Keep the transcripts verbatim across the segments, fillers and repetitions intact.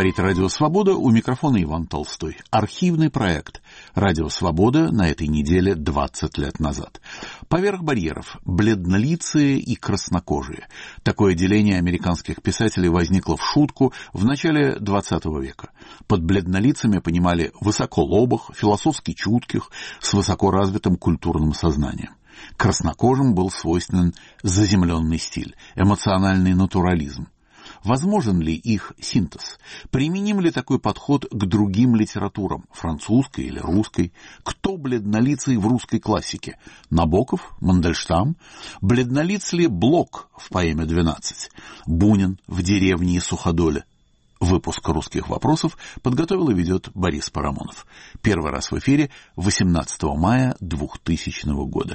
Говорит Радио Свобода, у микрофона Иван Толстой. Архивный проект Радио Свобода на этой неделе двадцать лет назад. Поверх барьеров бледнолицые и краснокожие. Такое деление американских писателей возникло в шутку в начале двадцатого века. Под бледнолицами понимали высоколобых, философски чутких, с высоко развитым культурным сознанием. Краснокожим был свойственен заземленный стиль, эмоциональный натурализм. Возможен ли их синтез? Применим ли такой подход к другим литературам, французской или русской? Кто бледнолицый в русской классике? Набоков? Мандельштам? Бледнолиц ли Блок в поэме «двенадцать»? Бунин в «Деревне и Суходоле»? Выпуск «Русских вопросов» подготовил и ведет Борис Парамонов. Первый раз в эфире восемнадцатого мая двухтысячного года.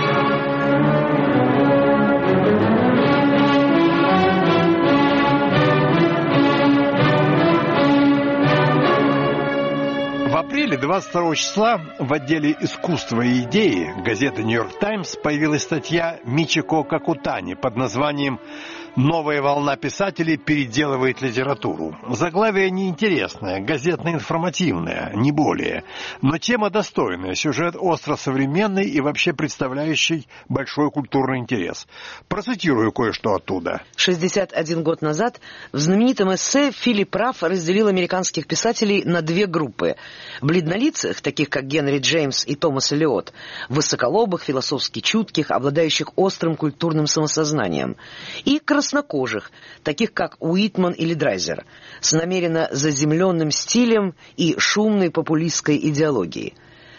В апреле двадцать второго числа в отделе «Искусство и идеи» газеты «Нью-Йорк Таймс» появилась статья Мичико Какутани под названием «Новая волна писателей переделывает литературу». Заглавие неинтересное, газетно-информативное, не более. Но тема достойная, сюжет остро современный и вообще представляющий большой культурный интерес. Процитирую кое-что оттуда. шестьдесят один год назад в знаменитом эссе Филипп Раф разделил американских писателей на две группы. Бледнолицых, таких как Генри Джеймс и Томас Элиот, высоколобых, философски чутких, обладающих острым культурным самосознанием, и краснокожих, таких как Уитман или Драйзер, с намеренно заземленным стилем и шумной популистской идеологией.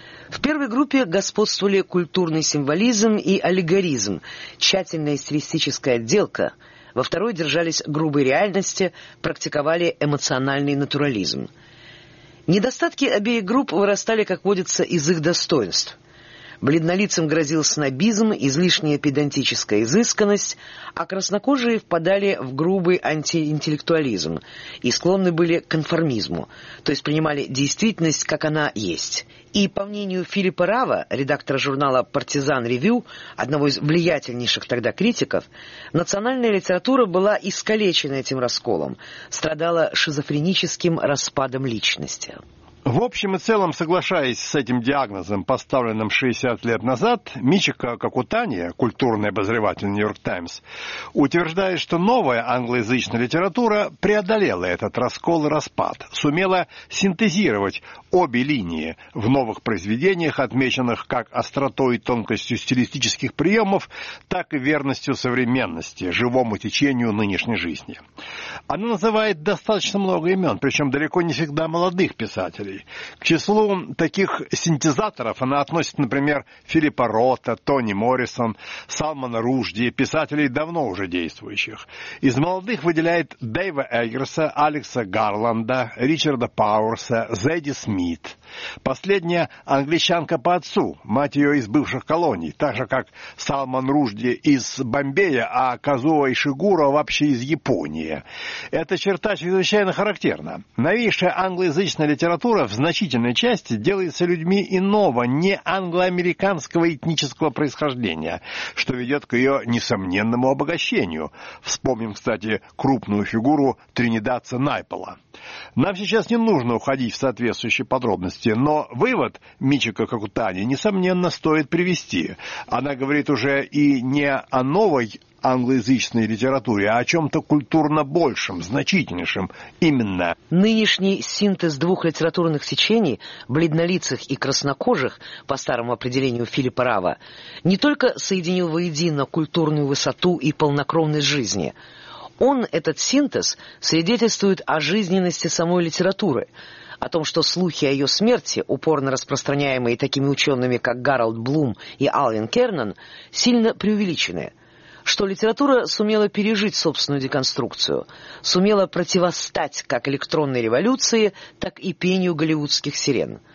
В первой группе господствовали культурный символизм и аллегоризм, тщательная стилистическая отделка. Во второй держались грубой реальности, практиковали эмоциональный натурализм. Недостатки обеих групп вырастали, как водится, из их достоинств. Бледнолицам грозил снобизм, излишняя педантическая изысканность, а краснокожие впадали в грубый антиинтеллектуализм и склонны были к конформизму, то есть принимали действительность, как она есть. И, по мнению Филиппа Рава, редактора журнала «Партизан Ревью», одного из влиятельнейших тогда критиков, национальная литература была искалечена этим расколом, страдала шизофреническим распадом личности. В общем и целом, соглашаясь с этим диагнозом, поставленным шестьдесят лет назад, Мичико Какутани, культурный обозреватель «Нью-Йорк Таймс», утверждает, что новая англоязычная литература преодолела этот раскол и распад, сумела синтезировать обе линии в новых произведениях, отмеченных как остротой и тонкостью стилистических приемов, так и верностью современности, живому течению нынешней жизни. Она называет достаточно много имен, причем далеко не всегда молодых писателей. К числу таких синтезаторов она относит, например, Филиппа Рота, Тони Моррисон, Салмана Ружди, писателей давно уже действующих. Из молодых выделяет Дэйва Эггерса, Алекса Гарланда, Ричарда Пауэрса, Зэдди Смит. Последняя англичанка по отцу, мать ее из бывших колоний, так же как Салман Ружди из Бомбея, а Казуо Ишигуро вообще из Японии. Эта черта чрезвычайно характерна. Новейшая англоязычная литература в значительной части делается людьми иного, не англоамериканского этнического происхождения, что ведет к ее несомненному обогащению. Вспомним, кстати, крупную фигуру тринидадца Найпола. Нам сейчас не нужно уходить в соответствующие подробности, но вывод Мичико Какутани, несомненно, стоит привести. Она говорит уже и не о новой англоязычной литературе, а о чем-то культурно большем, значительнейшем. Именно. Нынешний синтез двух литературных течений, бледнолицых и краснокожих, по старому определению Филиппа Рава, не только соединил воедино культурную высоту и полнокровность жизни. Он, этот синтез, свидетельствует о жизненности самой литературы, о том, что слухи о ее смерти, упорно распространяемые такими учеными, как Гарольд Блум и Алвин Кернан, сильно преувеличены, что литература сумела пережить собственную деконструкцию, сумела противостать как электронной революции, так и пению голливудских сирен,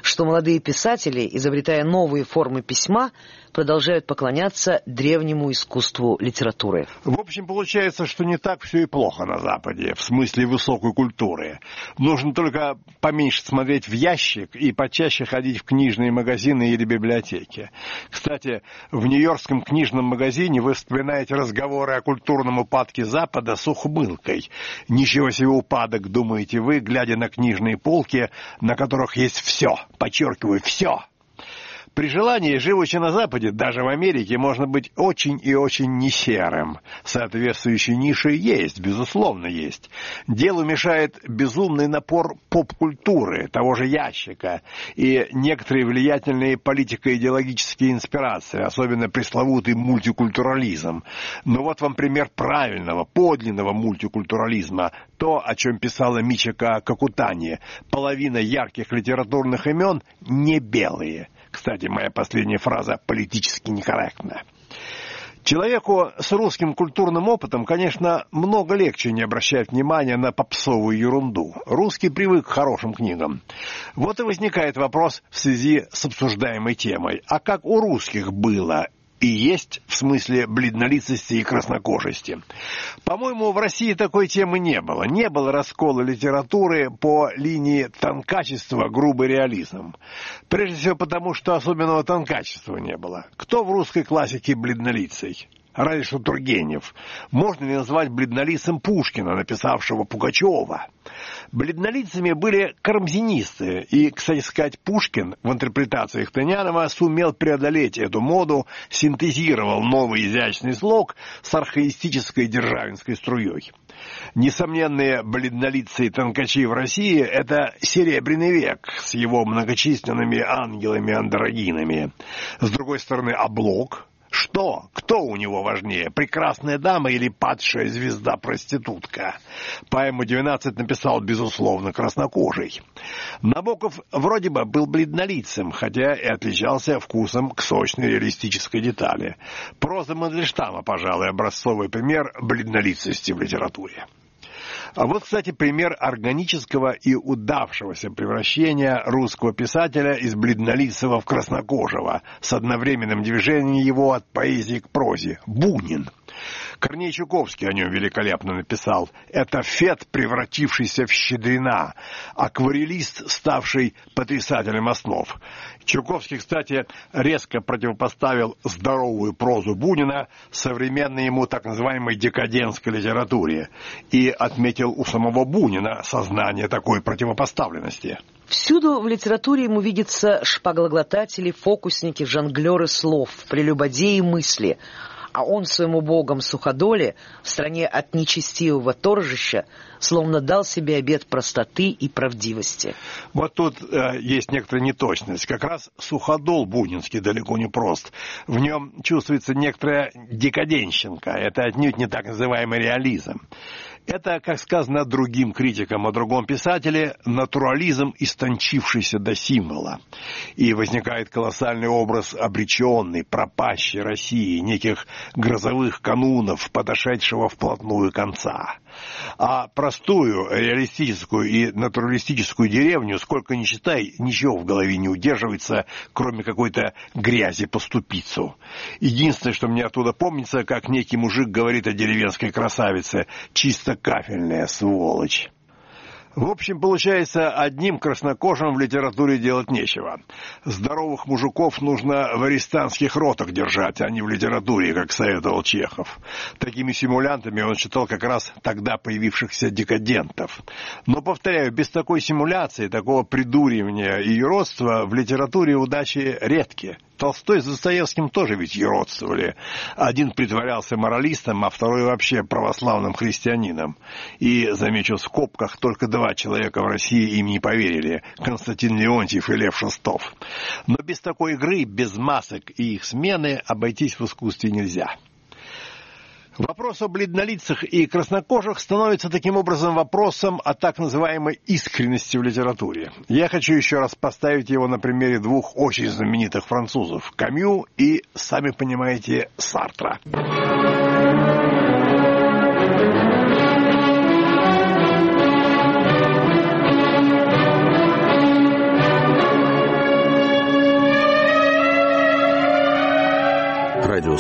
что молодые писатели, изобретая новые формы письма, продолжают поклоняться древнему искусству литературы. В общем, получается, что не так все и плохо на Западе, в смысле высокой культуры. Нужно только поменьше смотреть в ящик и почаще ходить в книжные магазины или библиотеки. Кстати, в нью-йоркском книжном магазине вы вспоминаете разговоры о культурном упадке Запада с ухмылкой. Ничего себе упадок, думаете вы, глядя на книжные полки, на которых есть все, подчеркиваю, все. При желании, живучи на Западе, даже в Америке, можно быть очень и очень несерым. Соответствующие ниши есть, безусловно, есть. Делу мешает безумный напор поп-культуры, того же ящика, и некоторые влиятельные политико-идеологические инспирации, особенно пресловутый мультикультурализм. Но вот вам пример правильного, подлинного мультикультурализма, то, о чем писала Мичико Какутани. Половина ярких литературных имен не белые. Кстати, моя последняя фраза политически некорректна. Человеку с русским культурным опытом, конечно, много легче не обращать внимания на попсовую ерунду. Русский привык к хорошим книгам. Вот и возникает вопрос в связи с обсуждаемой темой. А как у русских было и есть в смысле бледнолицости и краснокожести? По-моему, в России такой темы не было. Не было раскола литературы по линии тонкачества, грубый реализм. Прежде всего потому, что особенного тонкачества не было. Кто в русской классике бледнолицый? Разве что Тургенев. Можно ли назвать бледнолицем Пушкина, написавшего Пугачева? Бледнолицами были карамзинисты, и, кстати сказать, Пушкин в интерпретации Ихтонянова сумел преодолеть эту моду, синтезировал новый изящный слог с архаистической державинской струей. Несомненные бледнолицые тонкачи в России – это Серебряный век с его многочисленными ангелами-андрогинами. С другой стороны, а Блок? Что? Кто у него важнее? Прекрасная дама или падшая звезда-проститутка? Поэму двенадцать написал, безусловно, краснокожий. Набоков вроде бы был бледнолицем, хотя и отличался вкусом к сочной реалистической детали. Проза Мандельштама, пожалуй, образцовый пример бледнолицости в литературе. А вот, кстати, пример органического и удавшегося превращения русского писателя из бледнолицего в краснокожего с одновременным движением его от поэзии к прозе. Бунин. Корней Чуковский о нем великолепно написал. Это Фет, превратившийся в Щедрина, акварелист, ставший потрясателем основ. Чуковский, кстати, резко противопоставил здоровую прозу Бунина современной ему так называемой декадентской литературе и отметил у самого Бунина сознание такой противопоставленности. Всюду в литературе ему видятся шпаглоглотатели, фокусники, жонглеры слов, прелюбодеи мысли. А он своему богом Суходоле в стране от нечестивого торжища словно дал себе обет простоты и правдивости. Вот тут э, есть некоторая неточность. Как раз Суходол бунинский далеко не прост. В нем чувствуется некоторая декаденщинка. Это отнюдь не так называемый реализм. Это, как сказано другим критикам о другом писателе, натурализм, истончившийся до символа. И возникает колоссальный образ обреченной, пропащей России, неких грозовых канунов, подошедшего вплотную конца. А простую, реалистическую и натуралистическую деревню, сколько ни читай, ничего в голове не удерживается, кроме какой-то грязи по ступицу. Единственное, что мне оттуда помнится, как некий мужик говорит о деревенской красавице: чисто кафельная сволочь. В общем, получается, одним краснокожим в литературе делать нечего. Здоровых мужиков нужно в арестантских ротах держать, а не в литературе, как советовал Чехов. Такими симулянтами он считал как раз тогда появившихся декадентов. Но, повторяю, без такой симуляции, такого придуривания и юродства в литературе удачи редки. Толстой с Достоевским тоже ведь юродствовали. Один притворялся моралистом, а второй вообще православным христианином. И, замечу в скобках, только два человека в России им не поверили – Константин Леонтьев и Лев Шестов. Но без такой игры, без масок и их смены обойтись в искусстве нельзя. Вопрос о бледнолицах и краснокожих становится таким образом вопросом о так называемой искренности в литературе. Я хочу еще раз поставить его на примере двух очень знаменитых французов – Камю и, сами понимаете, Сартра.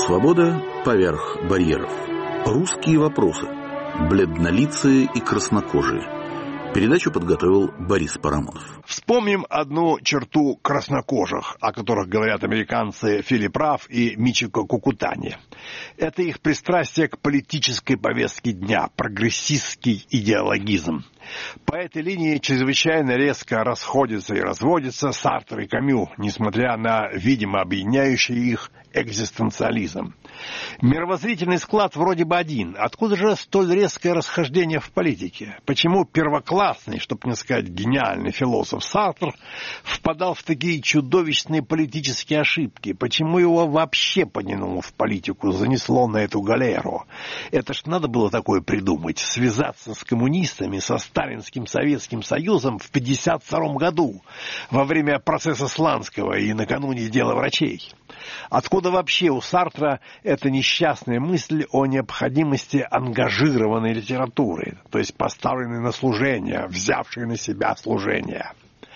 Свобода поверх барьеров. Русские вопросы. Бледнолицые и краснокожие. Передачу подготовил Борис Парамонов. Вспомним одну черту краснокожих, о которых говорят американцы Филипп Рафф и Мичико Кукутани. Это их пристрастие к политической повестке дня, прогрессистский идеологизм. По этой линии чрезвычайно резко расходятся и разводятся Сартр и Камю, несмотря на видимо объединяющий их экзистенциализм. Мировоззрительный склад вроде бы один. Откуда же столь резкое расхождение в политике? Почему первоклассный, чтобы не сказать гениальный философ Сартр впадал в такие чудовищные политические ошибки? Почему его вообще потянуло в политику, занесло на эту галеру? Это ж надо было такое придумать, связаться с коммунистами, со Сталинским Советским Союзом в пятьдесят втором году, во время процесса Сланского и накануне дела врачей. Откуда вообще у Сартра эта несчастная мысль о необходимости ангажированной литературы, то есть поставленной на служение, взявшей на себя служение?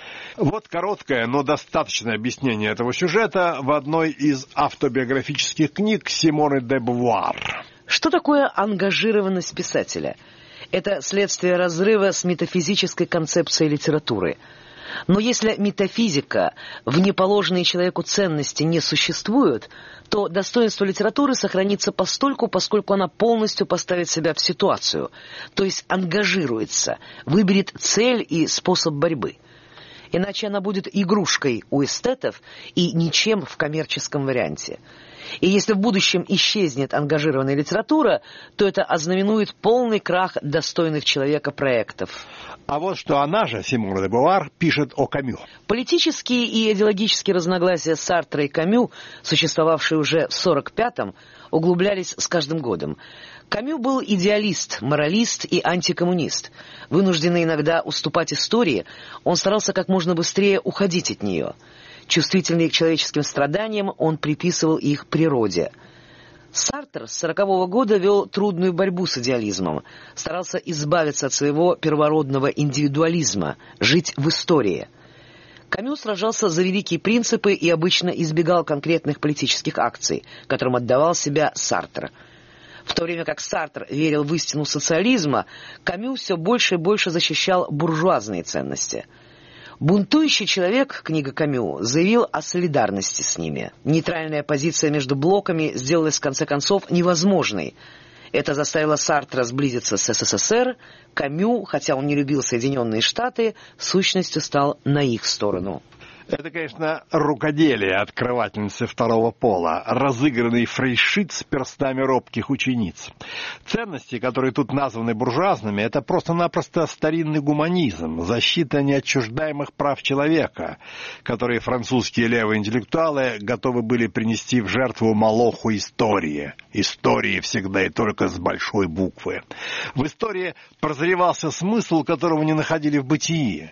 Вот короткое, но достаточное объяснение этого сюжета в одной из автобиографических книг Симоны де Бувуар. Что такое ангажированность писателя? Это следствие разрыва с метафизической концепцией литературы. Но если метафизика, вне положенные человеку ценности, не существует, то достоинство литературы сохранится постольку, поскольку она полностью поставит себя в ситуацию, то есть ангажируется, выберет цель и способ борьбы. Иначе она будет игрушкой у эстетов и ничем в коммерческом варианте. И если в будущем исчезнет ангажированная литература, то это ознаменует полный крах достойных человека проектов. А вот что она же, Симона де Бувуар, пишет о Камю. Политические и идеологические разногласия Сартра и Камю, существовавшие уже в сорок пятом, углублялись с каждым годом. Камю был идеалист, моралист и антикоммунист. Вынужденный иногда уступать истории, он старался как можно быстрее уходить от нее. Чувствительный к человеческим страданиям, он приписывал их природе. Сартр с сорокового года вел трудную борьбу с идеализмом, старался избавиться от своего первородного индивидуализма, жить в истории. Камю сражался за великие принципы и обычно избегал конкретных политических акций, которым отдавал себя Сартр. В то время как Сартр верил в истину социализма, Камю все больше и больше защищал буржуазные ценности. «Бунтующий человек», книга Камю, заявил о солидарности с ними. Нейтральная позиция между блоками сделалась в конце концов невозможной. Это заставило Сартра сблизиться с СССР. Камю, хотя он не любил Соединенные Штаты, в сущности стал на их сторону. Это, конечно, рукоделие открывательницы второго пола, разыгранный фрейшит с перстами робких учениц. Ценности, которые тут названы буржуазными, это просто-напросто старинный гуманизм, защита неотчуждаемых прав человека, которые французские левые интеллектуалы готовы были принести в жертву молоху истории. Истории всегда и только с большой буквы. В истории прозревался смысл, которого не находили в бытии.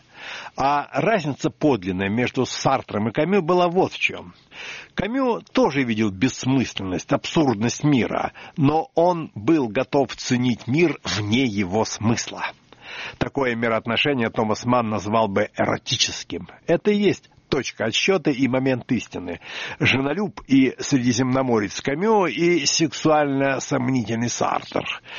А разница подлинная между Сартром и Камю была вот в чем. Камю тоже видел бессмысленность, абсурдность мира, но он был готов ценить мир вне его смысла. Такое мироотношение Томас Манн назвал бы эротическим. Это и есть точка отсчета и момент истины. Женолюб и средиземноморец Камю и сексуально сомнительный Сартр.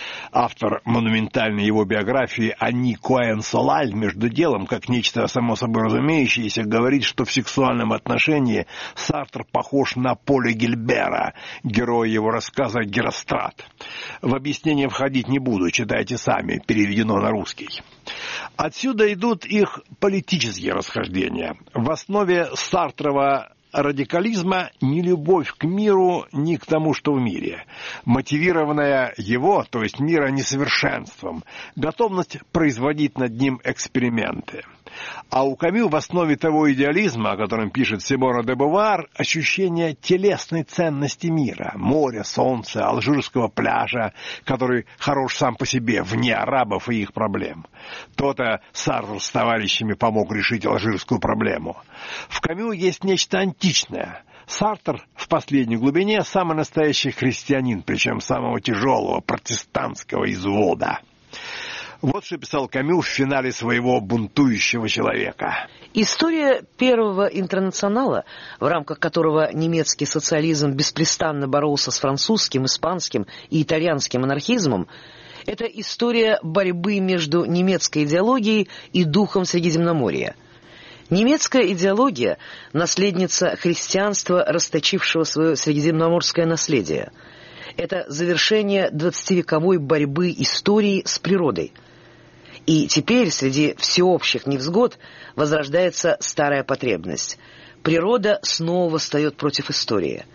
Автор монументальной его биографии Ани Коэн-Солаль между делом, как нечто само собой разумеющееся, говорит, что в сексуальном отношении Сартр похож на Поля Гильбера, героя его рассказа «Герострат». В объяснение входить не буду, читайте сами, переведено на русский. Отсюда идут их политические расхождения. В основе Сартрова радикализма ни любовь к миру, ни к тому, что в мире. Мотивированная его, то есть мира, несовершенством, готовность производить над ним эксперименты. А у Камю в основе того идеализма, о котором пишет Симона де Бувуар, ощущение телесной ценности мира, моря, солнца, алжирского пляжа, который хорош сам по себе, вне арабов и их проблем. То-то Сартр с товарищами помог решить алжирскую проблему. В Камю есть нечто античное. Сартр в последней глубине самый настоящий христианин, причем самого тяжелого протестантского извода. Вот что писал Камю в финале своего «Бунтующего человека». История первого интернационала, в рамках которого немецкий социализм беспрестанно боролся с французским, испанским и итальянским анархизмом, это история борьбы между немецкой идеологией и духом Средиземноморья. Немецкая идеология – наследница христианства, расточившего свое средиземноморское наследие. Это завершение двадцативековой борьбы истории с природой. И теперь среди всеобщих невзгод возрождается старая потребность. Природа снова восстает против истории.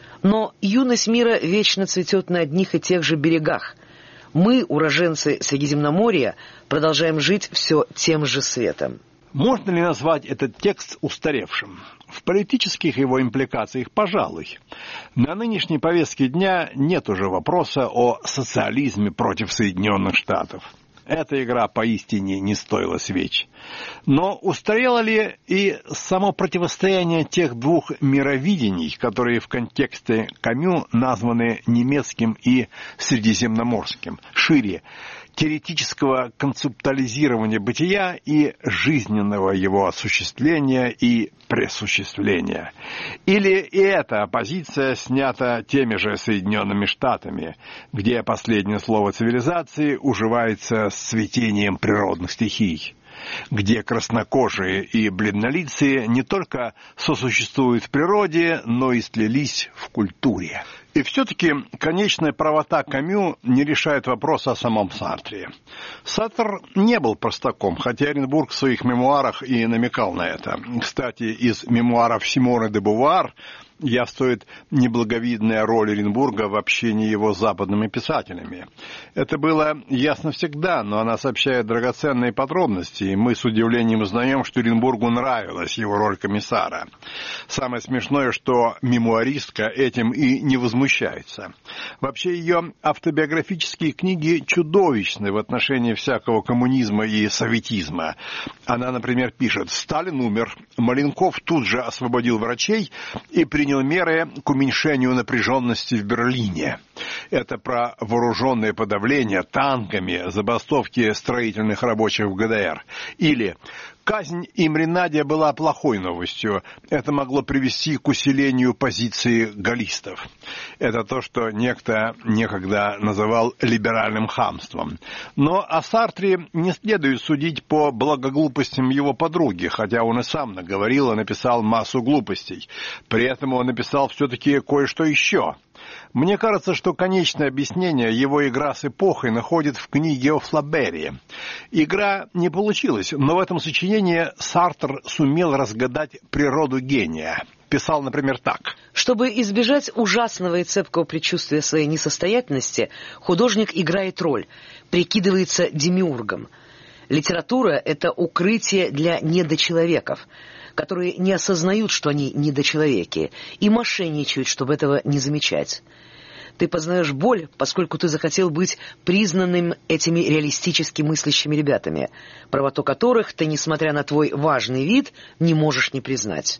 Но юность мира вечно цветет на одних и тех же берегах. Мы, уроженцы Средиземноморья, продолжаем жить все тем же светом. Можно ли назвать этот текст устаревшим? В политических его импликациях, пожалуй. На нынешней повестке дня нет уже вопроса о социализме против Соединенных Штатов. Эта игра поистине не стоила свеч. Но устарело ли и само противостояние тех двух мировидений, которые в контексте Камю названы немецким и средиземноморским, шире теоретического концептуализирования бытия и жизненного его осуществления и пресуществления? Или и эта оппозиция снята теми же Соединенными Штатами, где последнее слово цивилизации уживается с цветением природных стихий, где краснокожие и бледнолицые не только сосуществуют в природе, но и слились в культуре? И все-таки конечная правота Камю не решает вопрос о самом Сартре. Сартр не был простаком, хотя Оренбург в своих мемуарах и намекал на это. Кстати, из мемуаров Симоны де Бувуар явствует неблаговидная роль Оренбурга в общении его с западными писателями. Это было ясно всегда, но она сообщает драгоценные подробности, и мы с удивлением узнаем, что Оренбургу нравилась его роль комиссара. Самое смешное, что мемуаристка этим и не возмущается. Вообще, ее автобиографические книги чудовищны в отношении всякого коммунизма и советизма. Она, например, пишет: «Сталин умер, Маленков тут же освободил врачей и принял меры к уменьшению напряженности в Берлине». Это про вооруженное подавление танками забастовки строительных рабочих в ГДР. Или «Казнь Имри Надя была плохой новостью. Это могло привести к усилению позиции галлистов». Это то, что некто некогда называл либеральным хамством. Но о Сартре не следует судить по благоглупостям его подруги, хотя он и сам наговорил и написал массу глупостей. При этом он написал все-таки кое-что еще. Мне кажется, что конечное объяснение его игра с эпохой находит в книге о Флабере. Игра не получилась, но в этом сочинении Сартр сумел разгадать природу гения. Писал, например, так. Чтобы избежать ужасного и цепкого предчувствия своей несостоятельности, художник играет роль, прикидывается демиургом. Литература – это укрытие для недочеловеков, которые не осознают, что они недочеловеки, и мошенничают, чтобы этого не замечать. Ты познаешь боль, поскольку ты захотел быть признанным этими реалистически мыслящими ребятами, правоту которых ты, несмотря на твой важный вид, не можешь не признать.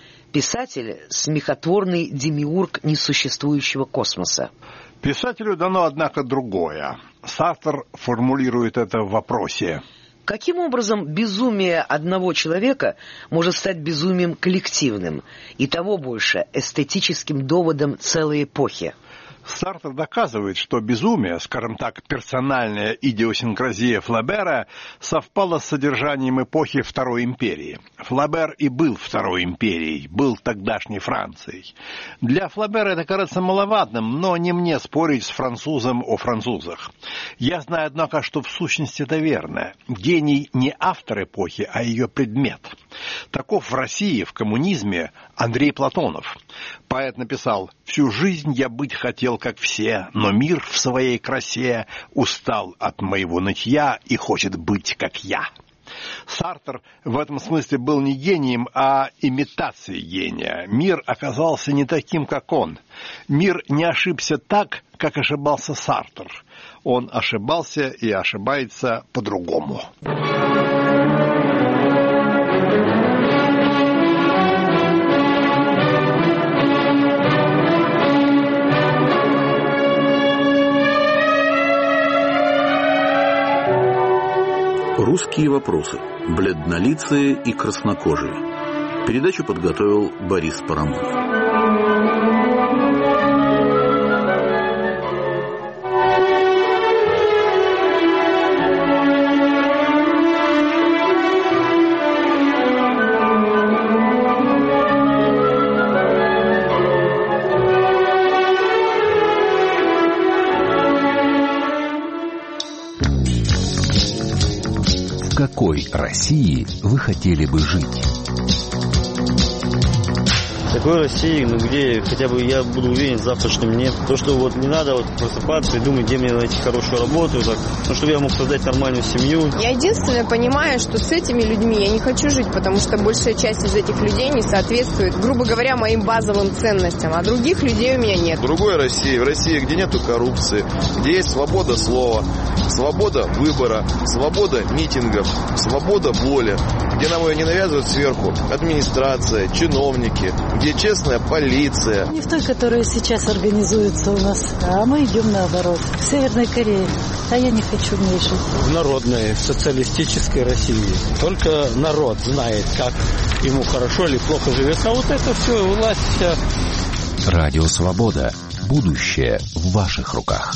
Писатель – смехотворный демиург несуществующего космоса. Писателю дано, однако, другое. Сартр формулирует это в вопросе. Каким образом безумие одного человека может стать безумием коллективным, и того больше эстетическим доводом целой эпохи? Сартр доказывает, что безумие, скажем так, персональная идиосинкразия Флабера, совпала с содержанием эпохи Второй империи. Флабер и был Второй империей, был тогдашней Францией. Для Флабера это кажется маловатым, но не мне спорить с французом о французах. Я знаю, однако, что в сущности это верно. Гений не автор эпохи, а ее предмет. Таков в России, в коммунизме, Андрей Платонов. Поэт написал: «Всю жизнь я быть хотел, как все, но мир в своей красе устал от моего нытья и хочет быть, как я». Сартр в этом смысле был не гением, а имитацией гения. Мир оказался не таким, как он. Мир не ошибся так, как ошибался Сартр. Он ошибался и ошибается по-другому. Русские вопросы. Бледнолицые и краснокожие. Передачу подготовил Борис Парамонов. В какой России вы хотели бы жить? В такой России, ну где хотя бы я буду уверен в завтрашнем дне. То, что вот не надо вот просыпаться и думать, где мне найти хорошую работу, так, ну, чтобы я мог создать нормальную семью. Я единственное понимаю, что с этими людьми я не хочу жить, потому что большая часть из этих людей не соответствует, грубо говоря, моим базовым ценностям, а других людей у меня нет. В другой России, в России, где нету коррупции, где есть свобода слова, свобода выбора, свобода митингов, свобода воли, где нам ее не навязывают сверху администрация, чиновники, где честная полиция. Не в той, которая сейчас организуется у нас, а мы идем наоборот, к Северной Корее. А я не хочу в ней жить. В народной социалистической России только народ знает, как ему хорошо или плохо живется. А вот это все, власть вся. Радио Свобода. Будущее в ваших руках.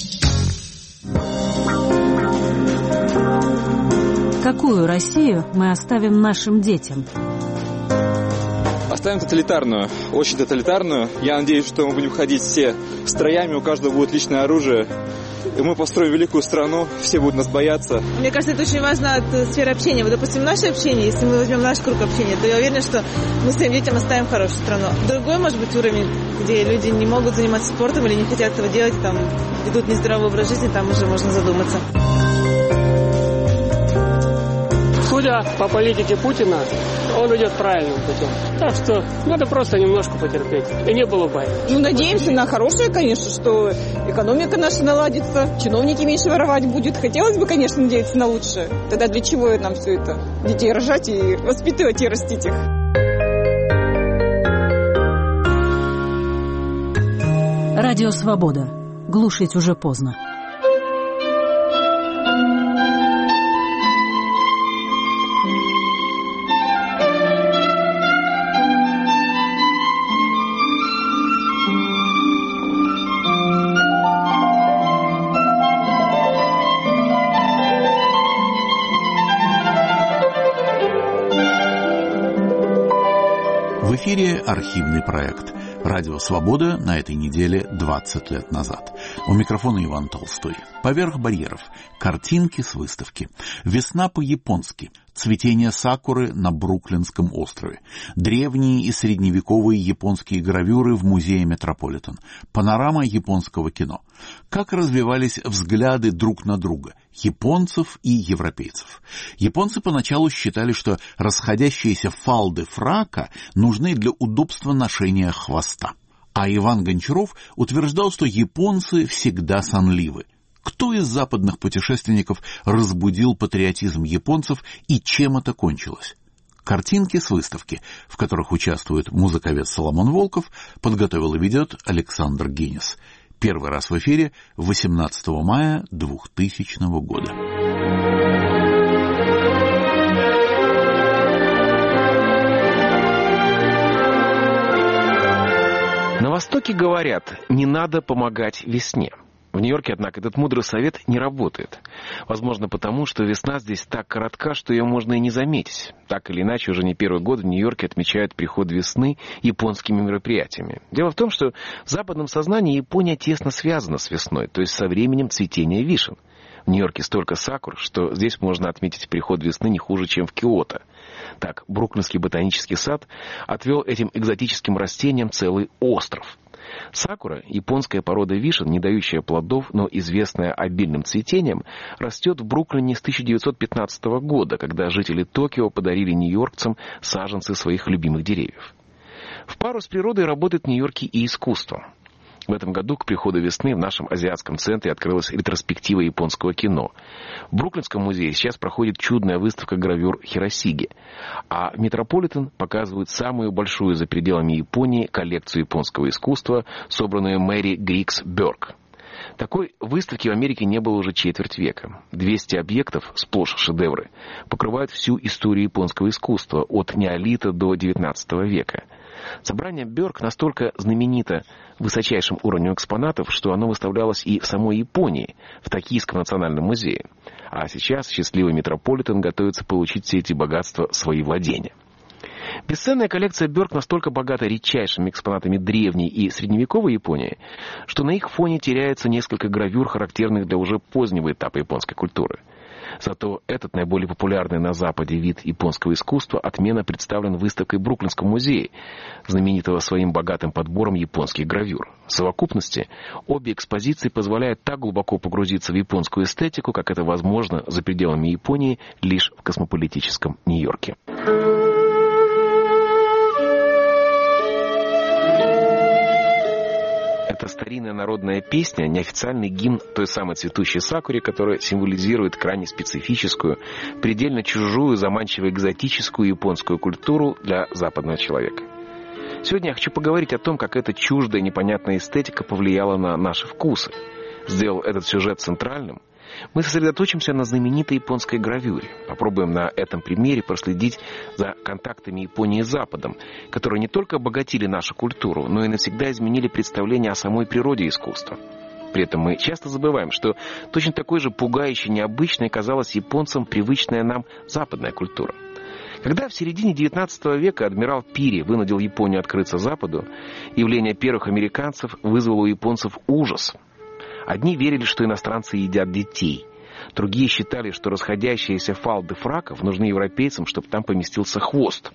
Какую Россию мы оставим нашим детям? Оставим тоталитарную, очень тоталитарную. Я надеюсь, что мы будем ходить все строями, у каждого будет личное оружие. И мы построим великую страну, все будут нас бояться. Мне кажется, это очень важно от сферы общения. Вот, допустим, наше общение, если мы возьмем наш круг общения, то я уверена, что мы своим детям оставим хорошую страну. Другой, может быть, уровень, где люди не могут заниматься спортом или не хотят этого делать, там, ведут нездоровый образ жизни, там уже можно задуматься. Судя по политике Путина, он идет правильным путем. Так что надо просто немножко потерпеть. И не было бы. Ну, надеемся на хорошее, конечно, что экономика наша наладится, чиновники меньше воровать будут. Хотелось бы, конечно, надеяться на лучшее. Тогда для чего нам все это? Детей рожать и воспитывать и растить их. Радио Свобода. Глушить уже поздно. В эфире архивный проект «Радио Свобода» на этой неделе двадцать лет назад. У микрофона Иван Толстой. Поверх барьеров. Картинки с выставки. Весна по-японски. Цветение сакуры на Бруклинском острове. Древние и средневековые японские гравюры в музее Метрополитен. Панорама японского кино. Как развивались взгляды друг на друга японцев и европейцев. Японцы поначалу считали, что расходящиеся фалды фрака нужны для удобства ношения хвоста. А Иван Гончаров утверждал, что японцы всегда сонливы. Кто из западных путешественников разбудил патриотизм японцев и чем это кончилось? Картинки с выставки, в которых участвует музыковед Соломон Волков, подготовил и ведет Александр Генис. Первый раз в эфире восемнадцатого мая двухтысячного года. На Востоке говорят, не надо помогать весне. В Нью-Йорке, однако, этот мудрый совет не работает. Возможно, потому, что весна здесь так коротка, что ее можно и не заметить. Так или иначе, уже не первый год в Нью-Йорке отмечают приход весны японскими мероприятиями. Дело в том, что в западном сознании Япония тесно связана с весной, то есть со временем цветения вишен. В Нью-Йорке столько сакур, что здесь можно отметить приход весны не хуже, чем в Киото. Так, Бруклинский ботанический сад отвел этим экзотическим растениям целый остров. Сакура, японская порода вишен, не дающая плодов, но известная обильным цветением, растет в Бруклине с тысяча девятьсот пятнадцатого года, когда жители Токио подарили нью-йоркцам саженцы своих любимых деревьев. В пару с природой работает в Нью-Йорке и искусство. В этом году к приходу весны в нашем азиатском центре открылась ретроспектива японского кино. В Бруклинском музее сейчас проходит чудная выставка гравюр Хиросиги, а в Метрополитен показывают самую большую за пределами Японии коллекцию японского искусства, собранную Мэри Грикс Бёрк. Такой выставки в Америке не было уже четверть века. двести объектов, сплошь шедевры, покрывают всю историю японского искусства от неолита до девятнадцатого века. Собрание Бёрк настолько знаменито высочайшим уровнем экспонатов, что оно выставлялось и в самой Японии, в Токийском национальном музее. А сейчас счастливый метрополитен готовится получить все эти богатства в свои владения. Бесценная коллекция Бёрк настолько богата редчайшими экспонатами древней и средневековой Японии, что на их фоне теряется несколько гравюр, характерных для уже позднего этапа японской культуры. Зато этот наиболее популярный на Западе вид японского искусства отменно представлен выставкой в Бруклинском музее, знаменитого своим богатым подбором японских гравюр. В совокупности обе экспозиции позволяют так глубоко погрузиться в японскую эстетику, как это возможно за пределами Японии лишь в космополитическом Нью-Йорке. Это старинная народная песня, неофициальный гимн той самой цветущей сакуре, которая символизирует крайне специфическую, предельно чужую, заманчиво экзотическую японскую культуру для западного человека. Сегодня я хочу поговорить о том, как эта чуждая, непонятная эстетика повлияла на наши вкусы. Сделал этот сюжет центральным. Мы сосредоточимся на знаменитой японской гравюре. Попробуем на этом примере проследить за контактами Японии с Западом, которые не только обогатили нашу культуру, но и навсегда изменили представление о самой природе искусства. При этом мы часто забываем, что точно такой же пугающе необычной казалась японцам привычная нам западная культура. Когда в середине девятнадцатого века адмирал Пири вынудил Японию открыться Западу, явление первых американцев вызвало у японцев ужас. Одни верили, что иностранцы едят детей. Другие считали, что расходящиеся фалды фраков нужны европейцам, чтобы там поместился хвост.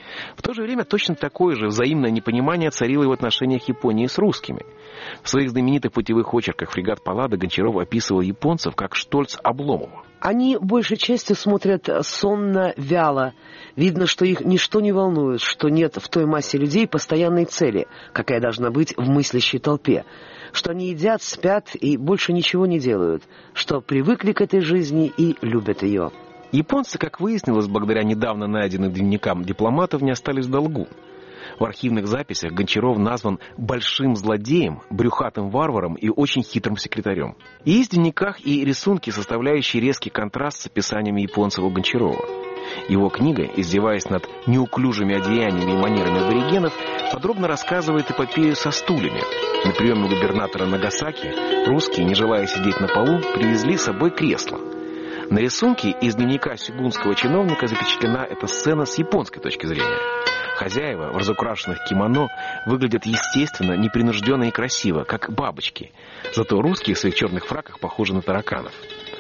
В то же время точно такое же взаимное непонимание царило и в отношениях Японии с русскими. В своих знаменитых путевых очерках «Фрегат Паллада» Гончаров описывал японцев как штольц Обломова. Они большей частью смотрят сонно, вяло. Видно, что их ничто не волнует, что нет в той массе людей постоянной цели, какая должна быть в мыслящей толпе, что они едят, спят и больше ничего не делают, что привыкли к этой жизни и любят ее. Японцы, как выяснилось, благодаря недавно найденным дневникам дипломатов, не остались в долгу. В архивных записях Гончаров назван большим злодеем, брюхатым варваром и очень хитрым секретарем. И есть в дневниках и рисунки, составляющие резкий контраст с описаниями японцев у Гончарова. Его книга, издеваясь над неуклюжими одеяниями и манерами аборигенов, подробно рассказывает эпопею со стульями. На приеме у губернатора Нагасаки русские, не желая сидеть на полу, привезли с собой кресло. На рисунке из дневника сёгунского чиновника запечатлена эта сцена с японской точки зрения. Хозяева в разукрашенных кимоно выглядят естественно, непринужденно и красиво, как бабочки. Зато русские в своих черных фраках похожи на тараканов.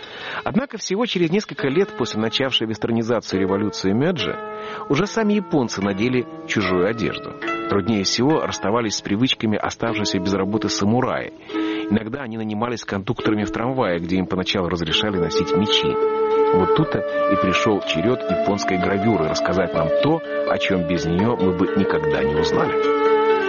Однако всего через несколько лет после начавшей вестернизацию революции Мэйджи уже сами японцы надели чужую одежду. Труднее всего расставались с привычками оставшиеся без работы самураи. Иногда они нанимались кондукторами в трамвае, где им поначалу разрешали носить мечи. Вот тут-то и пришел черед японской гравюры рассказать нам то, о чем без нее мы бы никогда не узнали.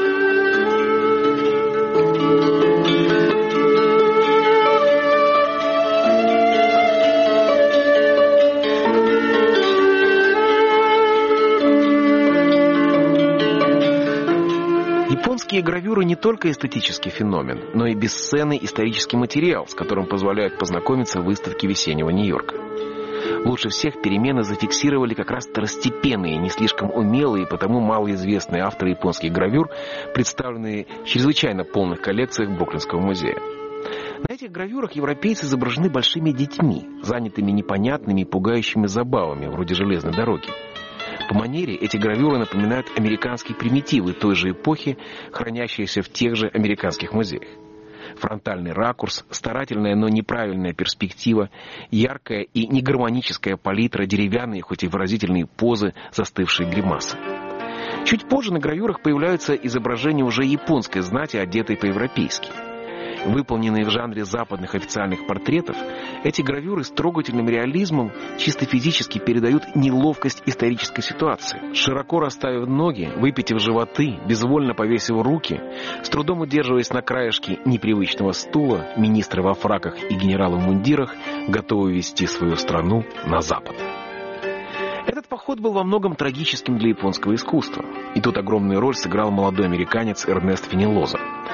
Японские гравюры не только эстетический феномен, но и бесценный исторический материал, с которым позволяют познакомиться в выставке весеннего Нью-Йорка. Лучше всех перемены зафиксировали как раз второстепенные, не слишком умелые и потому малоизвестные авторы японских гравюр, представленные в чрезвычайно полных коллекциях Бруклинского музея. На этих гравюрах европейцы изображены большими детьми, занятыми непонятными и пугающими забавами, вроде железной дороги. По манере эти гравюры напоминают американские примитивы той же эпохи, хранящиеся в тех же американских музеях. Фронтальный ракурс, старательная, но неправильная перспектива, яркая и негармоническая палитра, деревянные, хоть и выразительные позы, застывшие гримасы. Чуть позже на гравюрах появляются изображения уже японской знати, одетой по-европейски. Выполненные в жанре западных официальных портретов, эти гравюры с трогательным реализмом чисто физически передают неловкость исторической ситуации. Широко расставив ноги, выпитив животы, безвольно повесив руки, с трудом удерживаясь на краешке непривычного стула, министры во фраках и генералы в мундирах готовы вести свою страну на запад. Этот поход был во многом трагическим для японского искусства. И тут огромную роль сыграл молодой американец Эрнест Фенелоза. В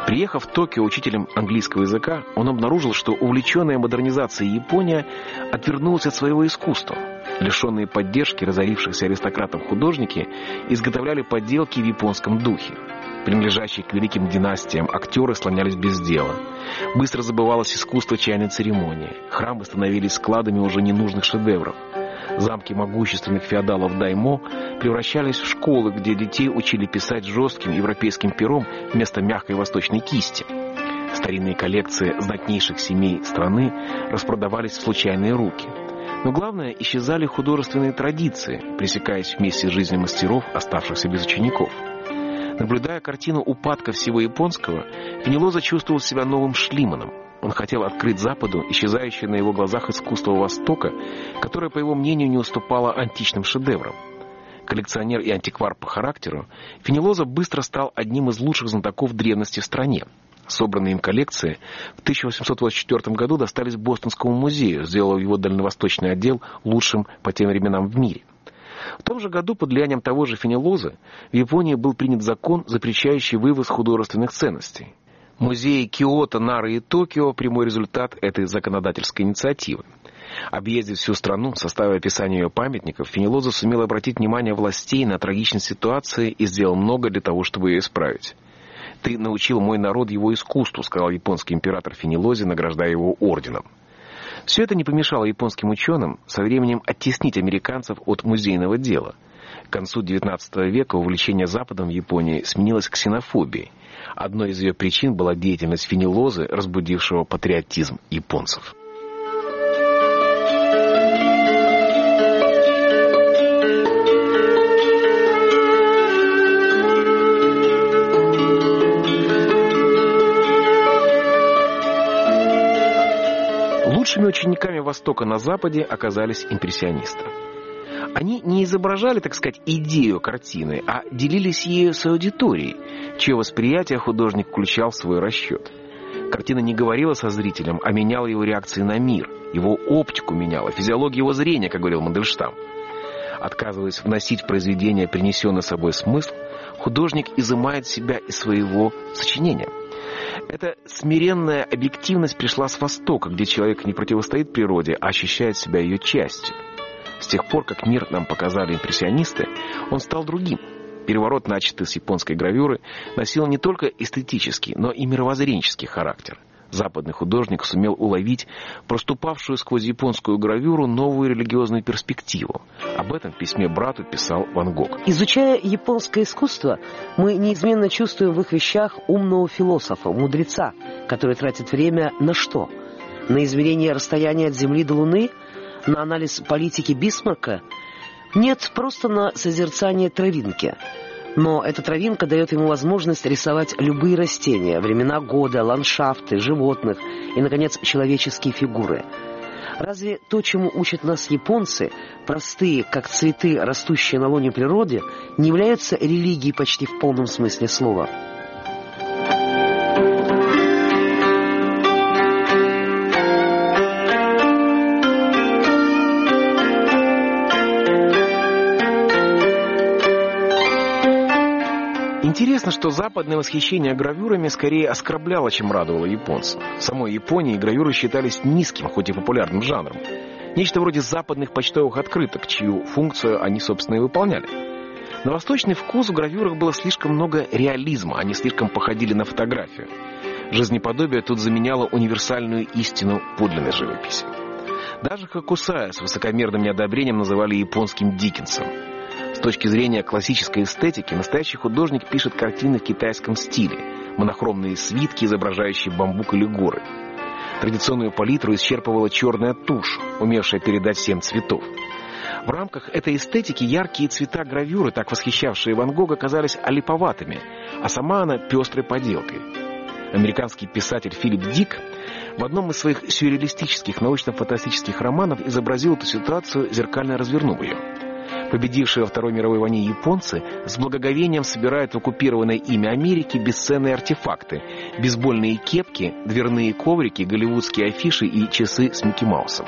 Приехав в Токио учителем английского языка, он обнаружил, что увлеченная модернизацией Япония отвернулась от своего искусства. Лишенные поддержки разорившихся аристократов художники изготовляли подделки в японском духе. Принадлежащие к великим династиям актеры слонялись без дела. Быстро забывалось искусство чайной церемонии. Храмы становились складами уже ненужных шедевров. Замки могущественных феодалов даймо превращались в школы, где детей учили писать жестким европейским пером вместо мягкой восточной кисти. Старинные коллекции знатнейших семей страны распродавались в случайные руки. Но главное, исчезали художественные традиции, пресекаясь вместе с жизнью мастеров, оставшихся без учеников. Наблюдая картину упадка всего японского, Фенелоза чувствовал себя новым Шлиманом. Он хотел открыть Западу исчезающее на его глазах искусство Востока, которое, по его мнению, не уступало античным шедеврам. Коллекционер и антиквар по характеру, Фенелоза быстро стал одним из лучших знатоков древности в стране. Собранные им коллекции в тысяча восемьсот двадцать четвёртом году достались Бостонскому музею, сделав его дальневосточный отдел лучшим по тем временам в мире. В том же году под влиянием того же Фенелозы в Японии был принят закон, запрещающий вывоз художественных ценностей. Музеи Киото, Нары и Токио – прямой результат этой законодательской инициативы. Объездив всю страну, составив описание ее памятников, Фенелоза сумел обратить внимание властей на трагичность ситуации и сделал много для того, чтобы ее исправить. «Ты научил мой народ его искусству», — сказал японский император Фенелозе, награждая его орденом. Все это не помешало японским ученым со временем оттеснить американцев от музейного дела. К концу девятнадцатого века увлечение Западом в Японии сменилось ксенофобией. Одной из ее причин была деятельность Фенелозы, разбудившего патриотизм японцев. Лучшими учениками Востока на Западе оказались импрессионисты. Они не изображали, так сказать, идею картины, а делились ею с аудиторией, чье восприятие художник включал в свой расчет. Картина не говорила со зрителем, а меняла его реакции на мир, его оптику меняла, физиологию его зрения, как говорил Мандельштам. Отказываясь вносить в произведение принесенный с собой смысл, художник изымает себя из своего сочинения. Эта смиренная объективность пришла с Востока, где человек не противостоит природе, а ощущает себя ее частью. С тех пор, как мир нам показали импрессионисты, он стал другим. Переворот, начатый с японской гравюры, носил не только эстетический, но и мировоззренческий характер. Западный художник сумел уловить проступавшую сквозь японскую гравюру новую религиозную перспективу. Об этом в письме брату писал Ван Гог. Изучая японское искусство, мы неизменно чувствуем в их вещах умного философа, мудреца, который тратит время на что? На измерение расстояния от Земли до Луны? На анализ политики Бисмарка? Нет, просто на созерцание травинки. Но эта травинка дает ему возможность рисовать любые растения, времена года, ландшафты, животных и, наконец, человеческие фигуры. Разве то, чему учат нас японцы, простые, как цветы, растущие на лоне природы, не являются религией почти в полном смысле слова? Интересно, что западное восхищение гравюрами скорее оскорбляло, чем радовало японцев. В самой Японии гравюры считались низким, хоть и популярным жанром. Нечто вроде западных почтовых открыток, чью функцию они, собственно, и выполняли. На восточный вкус в гравюрах было слишком много реализма, они слишком походили на фотографию. Жизнеподобие тут заменяло универсальную истину подлинной живописи. Даже Хокусая с высокомерным неодобрением называли японским Диккенсом. С точки зрения классической эстетики, настоящий художник пишет картины в китайском стиле, монохромные свитки, изображающие бамбук или горы. Традиционную палитру исчерпывала черная тушь, умевшая передать семь цветов. В рамках этой эстетики яркие цвета гравюры, так восхищавшие Ван Гога, казались олиповатыми, а сама она пестрой поделкой. Американский писатель Филипп Дик в одном из своих сюрреалистических научно-фантастических романов изобразил эту ситуацию, зеркально развернув ее. Победившие во Второй мировой войне японцы с благоговением собирают в оккупированной ими Америке бесценные артефакты: бейсбольные кепки, дверные коврики, голливудские афиши и часы с Микки Маусом.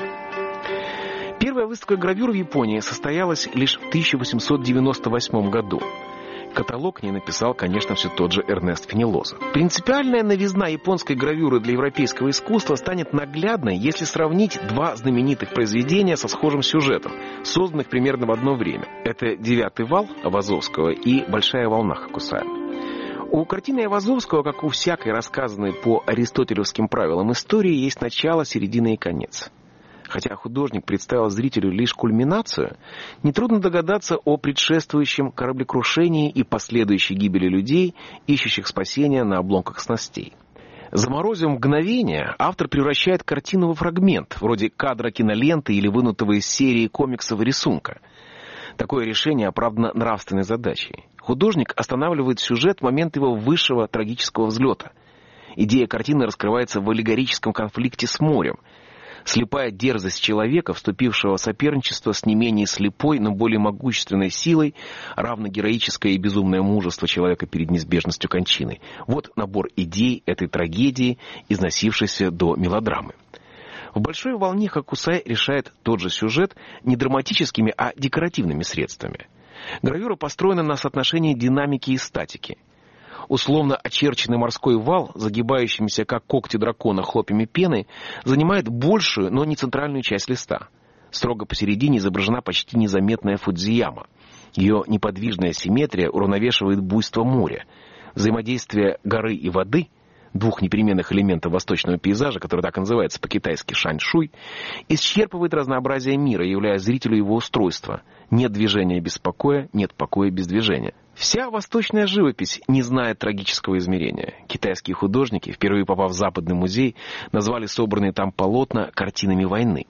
Первая выставка гравюр в Японии состоялась лишь в тысяча восемьсот девяносто восьмом году. Каталог не написал, конечно, все тот же Эрнест Фенелоза. Принципиальная новизна японской гравюры для европейского искусства станет наглядной, если сравнить два знаменитых произведения со схожим сюжетом, созданных примерно в одно время. Это «Девятый вал» Айвазовского и «Большая волна» Хокусая. У картины Айвазовского, как у всякой рассказанной по аристотелевским правилам истории, есть начало, середина и конец. Хотя художник представил зрителю лишь кульминацию, нетрудно догадаться о предшествующем кораблекрушении и последующей гибели людей, ищущих спасения на обломках снастей. Заморозив мгновение, автор превращает картину во фрагмент, вроде кадра киноленты или вынутого из серии комиксов рисунка. Такое решение оправдано нравственной задачей. Художник останавливает сюжет в момент его высшего трагического взлета. Идея картины раскрывается в аллегорическом конфликте с морем. Слепая дерзость человека, вступившего в соперничество с не менее слепой, но более могущественной силой, равно героическое и безумное мужество человека перед неизбежностью кончины. Вот набор идей этой трагедии, износившейся до мелодрамы. В «Большой волне» Хокусай решает тот же сюжет не драматическими, а декоративными средствами. Гравюра построена на соотношении динамики и статики. Условно очерченный морской вал, загибающимися как когти дракона хлопьями пены, занимает большую, но не центральную часть листа. Строго посередине изображена почти незаметная Фудзияма. Ее неподвижная симметрия уравновешивает буйство моря. Взаимодействие горы и воды, двух непременных элементов восточного пейзажа, который так и называется по-китайски шаньшуй, исчерпывает разнообразие мира, являя зрителю его устройство. Нет движения без покоя, нет покоя без движения. Вся восточная живопись не знает трагического измерения. Китайские художники, впервые попав в Западный музей, назвали собранные там полотна картинами войны.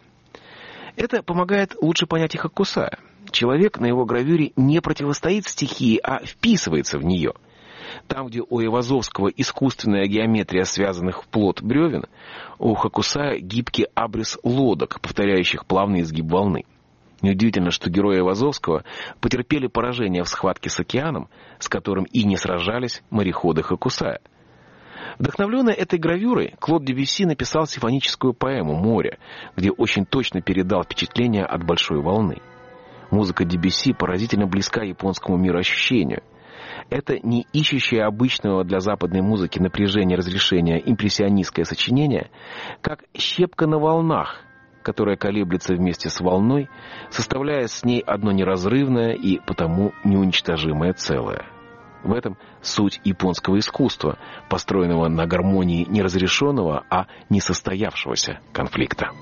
Это помогает лучше понять и Хокусая. Человек на его гравюре не противостоит стихии, а вписывается в нее. Там, где у Айвазовского искусственная геометрия связанных в плот бревен, у Хокусая гибкий абрис лодок, повторяющих плавный изгиб волны. Неудивительно, что герои Айвазовского потерпели поражение в схватке с океаном, с которым и не сражались мореходы Хокусая. Вдохновленный этой гравюрой, Клод Дебюсси написал симфоническую поэму «Море», где очень точно передал впечатление от большой волны. Музыка Дебюсси поразительно близка японскому мироощущению. Это не ищущее обычного для западной музыки напряжения разрешения импрессионистское сочинение, как щепка на волнах, которая колеблется вместе с волной, составляя с ней одно неразрывное и потому неуничтожимое целое. В этом суть японского искусства, построенного на гармонии неразрешенного, а несостоявшегося конфликта.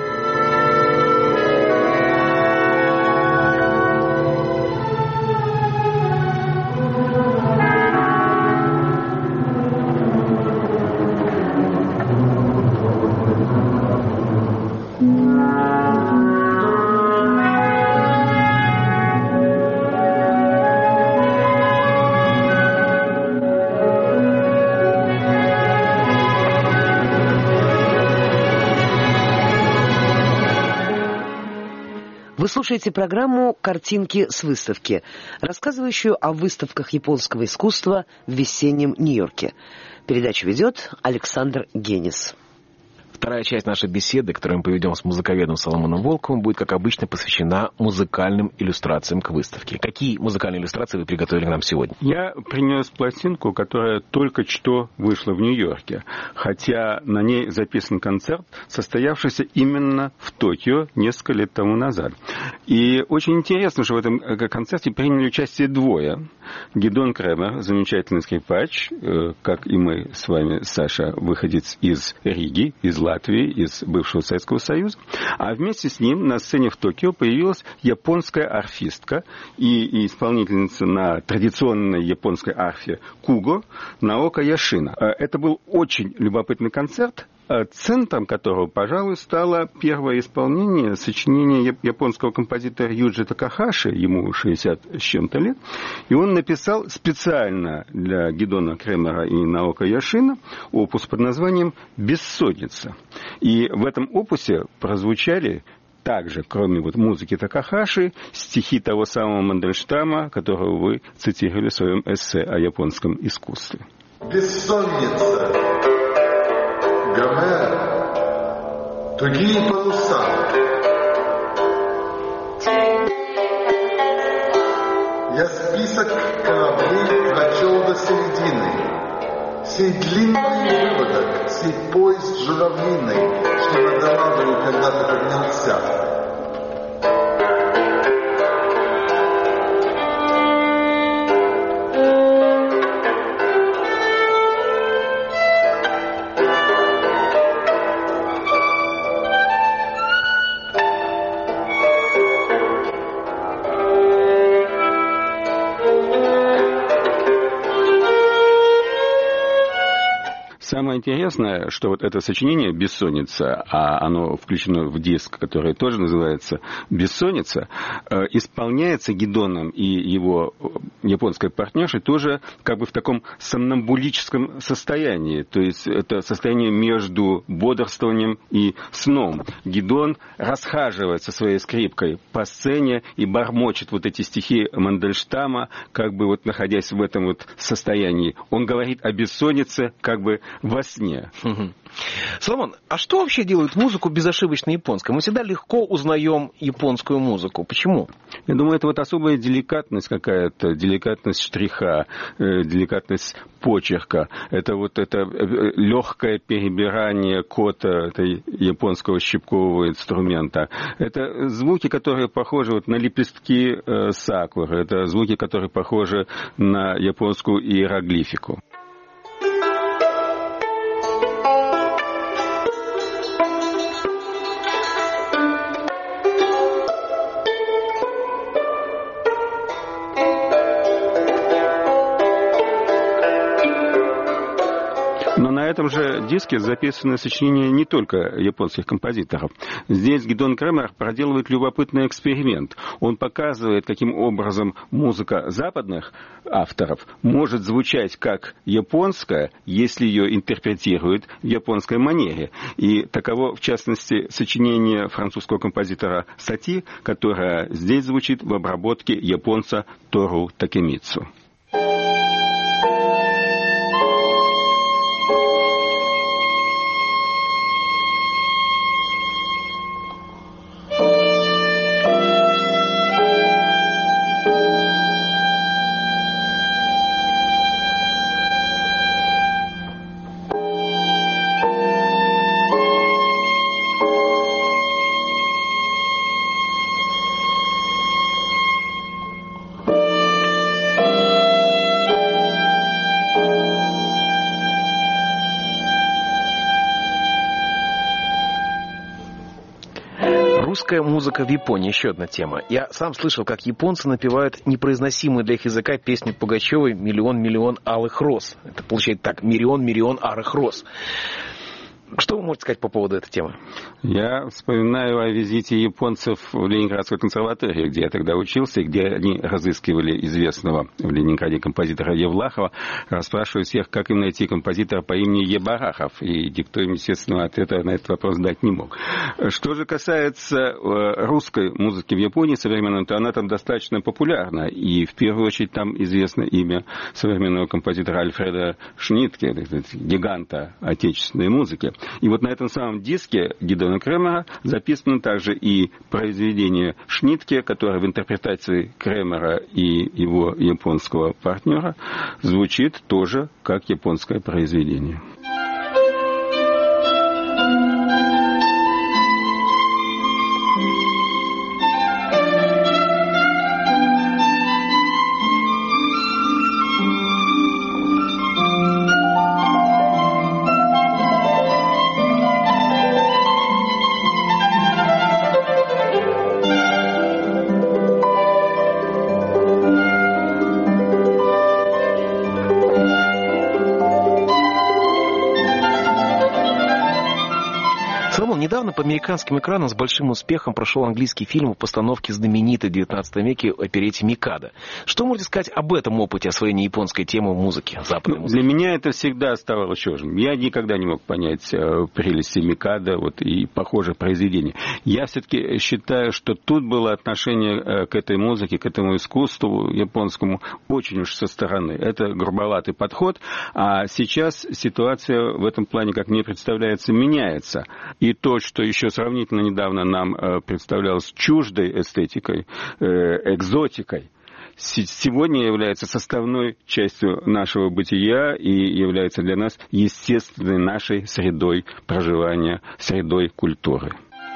Вы слушаете программу «Картинки с выставки», рассказывающую о выставках японского искусства в весеннем Нью-Йорке. Передачу ведет Александр Генис. Вторая часть нашей беседы, которую мы поведем с музыковедом Соломоном Волковым, будет, как обычно, посвящена музыкальным иллюстрациям к выставке. Какие музыкальные иллюстрации вы приготовили нам сегодня? Я принес пластинку, которая только что вышла в Нью-Йорке, хотя на ней записан концерт, состоявшийся именно в Токио несколько лет тому назад. И очень интересно, что в этом концерте приняли участие двое. Гидеон Кремер, замечательный скрипач, как и мы с вами, Саша, выходец из Риги, из Латвии, из бывшего Советского Союза. А вместе с ним на сцене в Токио появилась японская арфистка и, и исполнительница на традиционной японской арфе Куго Наока Яшина. Это был очень любопытный концерт, центром которого, пожалуй, стало первое исполнение сочинения японского композитора Юджи Такахаши, ему шестьдесят с чем-то лет, и он написал специально для Гидеона Кремера и Наока Яшина опус под названием «Бессонница». И в этом опусе прозвучали также, кроме вот музыки Такахаши, стихи того самого Мандельштама, которого вы цитировали в своем эссе о японском искусстве. «Бессонница». Гомер, тугие паруса. Я список кораблей прочел до середины. Сей длинный выводок, сей поезд журавлиный, что над Аладою когда-то поднялся. Самое интересное, что вот это сочинение «Бессонница», а оно включено в диск, который тоже называется «Бессонница», исполняется Гидоном и его японской партнершей тоже как бы в таком сомнамбулическом состоянии. То есть это состояние между бодрствованием и сном. Гидон расхаживает со своей скрипкой по сцене и бормочет вот эти стихи Мандельштама, как бы вот находясь в этом вот состоянии. Он говорит о бессоннице как бы во сне. Соломон, а что вообще делает музыку безошибочно японской? Мы всегда легко узнаем японскую музыку. Почему? Я думаю, это вот особая деликатность какая-то, деликатность штриха, деликатность почерка. Это вот это легкое перебирание кота этой японского щипкового инструмента. Это звуки, которые похожи вот на лепестки сакуры. Это звуки, которые похожи на японскую иероглифику. На этом же диске записаны сочинения не только японских композиторов. Здесь Гидон Кремер проделывает любопытный эксперимент. Он показывает, каким образом музыка западных авторов может звучать как японская, если ее интерпретируют в японской манере. И таково, в частности, сочинение французского композитора Сати, которое здесь звучит в обработке японца Тору Такемицу. Русская музыка в Японии. Еще одна тема. Я сам слышал, как японцы напевают непроизносимую для их языка песню Пугачевой «Миллион-миллион алых роз». Это получается так: «Миллион-миллион алых роз». Что вы можете сказать по поводу этой темы? Я вспоминаю о визите японцев в Ленинградскую консерваторию, где я тогда учился, и где они разыскивали известного в Ленинграде композитора Евлахова, расспрашивая всех, как им найти композитора по имени Ебарахов, и никто им, естественно, ответа на этот вопрос дать не мог. Что же касается русской музыки в Японии современной, то она там достаточно популярна, и в первую очередь там известно имя современного композитора Альфреда Шнитке, гиганта отечественной музыки. И вот на этом самом диске Гидона Кремера записано также и произведение Шнитке, которое в интерпретации Кремера и его японского партнера звучит тоже как японское произведение. Недавно по американским экранам с большим успехом прошел английский фильм о постановке знаменитой в девятнадцатом веке оперете «Микадо». Что можете сказать об этом опыте освоения японской темы в музыке, западной музыки? Для меня это всегда оставалось чужим. Я никогда не мог понять э, прелести «Микадо» вот, и похожих произведений. Я все-таки считаю, что тут было отношение э, к этой музыке, к этому искусству японскому очень уж со стороны. Это грубоватый подход, а сейчас ситуация в этом плане, как мне представляется, меняется. И то, что еще сравнительно недавно нам представлялось чуждой эстетикой, экзотикой, сегодня является составной частью нашего бытия и является для нас естественной нашей средой проживания, средой культуры.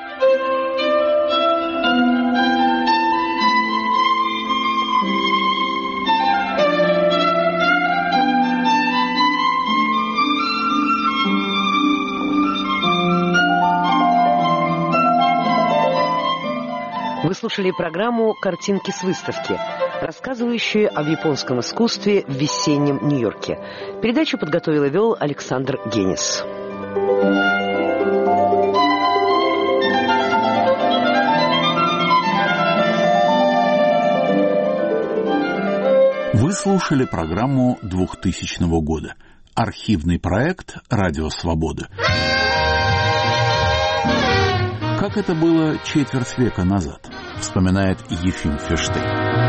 Вы слушали программу «Картинки с выставки», рассказывающую об японском искусстве в весеннем Нью-Йорке. Передачу подготовил и вел Александр Генис. Вы слушали программу двухтысячного года. Архивный проект «Радио Свобода». Как это было четверть века назад, вспоминает Ефим Ферштейн.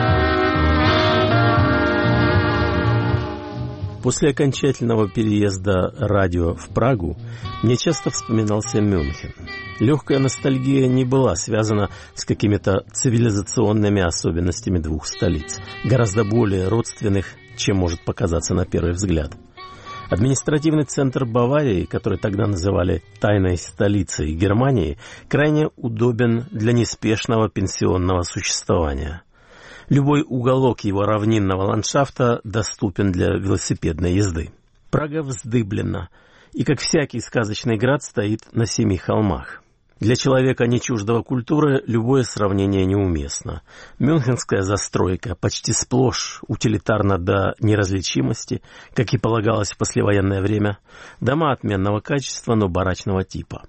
После окончательного переезда радио в Прагу мне часто вспоминался Мюнхен. Легкая ностальгия не была связана с какими-то цивилизационными особенностями двух столиц, гораздо более родственных, чем может показаться на первый взгляд. Административный центр Баварии, который тогда называли «тайной столицей Германии», крайне удобен для неспешного пенсионного существования. Любой уголок его равнинного ландшафта доступен для велосипедной езды. Прага вздыблена и, как всякий сказочный град, стоит на семи холмах. Для человека, не чуждого культуры, любое сравнение неуместно. Мюнхенская застройка почти сплошь утилитарна до неразличимости, как и полагалось в послевоенное время. Дома отменного качества, но барачного типа.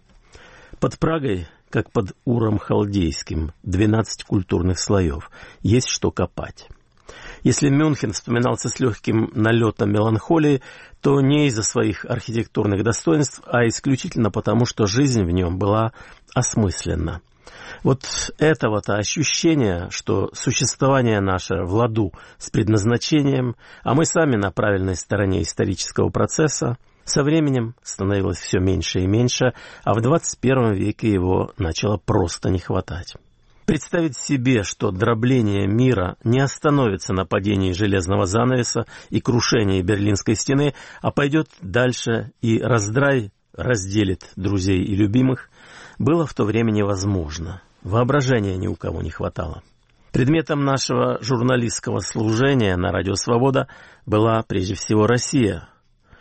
Под Прагой, как под Уром Халдейским, двенадцать культурных слоев. Есть что копать. Если Мюнхен вспоминался с легким налетом меланхолии, то не из-за своих архитектурных достоинств, а исключительно потому, что жизнь в нем была осмысленна. Вот этого-то ощущения, что существование наше в ладу с предназначением, а мы сами на правильной стороне исторического процесса, со временем становилось все меньше и меньше, а в двадцать первом веке его начало просто не хватать. Представить себе, что дробление мира не остановится на падении железного занавеса и крушении Берлинской стены, а пойдет дальше и раздрай разделит друзей и любимых, было в то время невозможно. Воображения ни у кого не хватало. Предметом нашего журналистского служения на Радио Свобода была прежде всего Россия.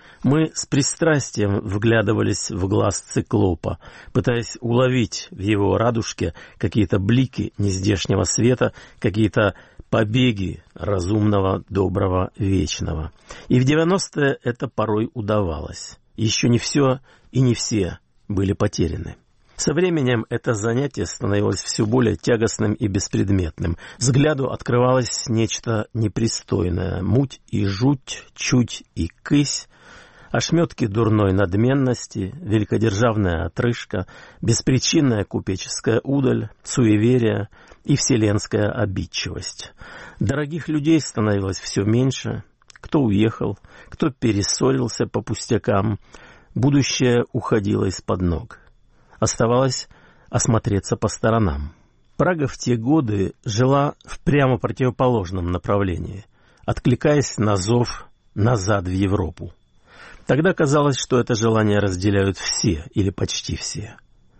Мы с пристрастием вглядывались в глаз циклопа, пытаясь уловить в его радужке какие-то блики нездешнего света, какие-то побеги разумного, доброго, вечного. И в девяностые это порой удавалось. Еще не все и не все были потеряны. Со временем это занятие становилось все более тягостным и беспредметным. Взгляду открывалось нечто непристойное. Муть и жуть, чуть и кысь, ошметки дурной надменности, великодержавная отрыжка, беспричинная купеческая удаль, суеверие и вселенская обидчивость. Дорогих людей становилось все меньше. Кто уехал, кто перессорился по пустякам. Будущее уходило из-под ног. Оставалось осмотреться по сторонам. Прага в те годы жила в прямо противоположном направлении, откликаясь на зов назад в Европу. Тогда казалось, что это желание разделяют все или почти все.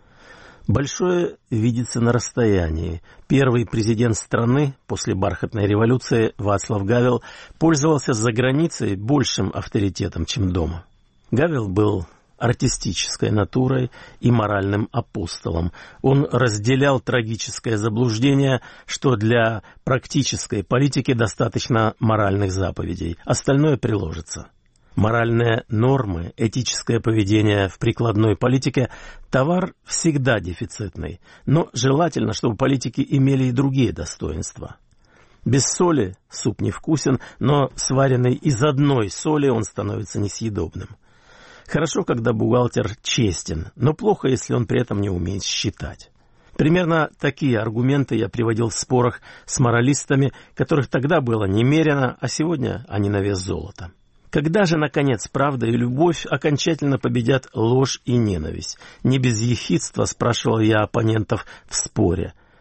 Большое видится на расстоянии. Первый президент страны после бархатной революции Вацлав Гавел пользовался за границей большим авторитетом, чем дома. Гавел был артистической натурой и моральным апостолом. Он разделял трагическое заблуждение, что для практической политики достаточно моральных заповедей, остальное приложится. Моральные нормы, этическое поведение в прикладной политике – товар всегда дефицитный, но желательно, чтобы политики имели и другие достоинства. Без соли суп невкусен, но сваренный из одной соли он становится несъедобным. Хорошо, когда бухгалтер честен, но плохо, если он при этом не умеет считать. Примерно такие аргументы я приводил в спорах с моралистами, которых тогда было немерено, а сегодня они на вес золота. Когда же, наконец, правда и любовь окончательно победят ложь и ненависть? Не без ехидства спрашивал я оппонентов в споре.